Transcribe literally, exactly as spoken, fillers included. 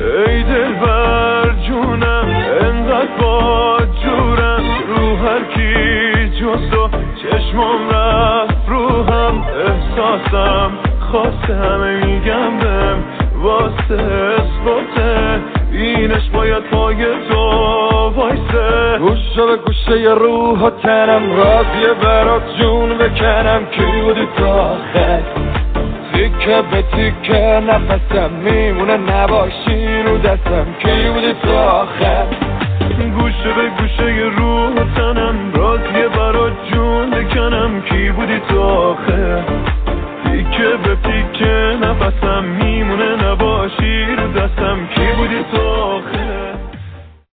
ای دلبر جونم انقدر با جورم رو هر کی جز تو چشمام رفت روحم احساسم خواسته همه میگم بهم واسه اثباته اینش باید پای تو وایسه گوشه به گوشه روح و تنم راضیه برات جون بکنم کی بودی تا آخر تیکه به تیکه نفسم میمونه نباشی رو دستم کی بودی تا آخر گوشه به گوشه روح و تنم راضیه برات جون بکنم کی بودی تا آخر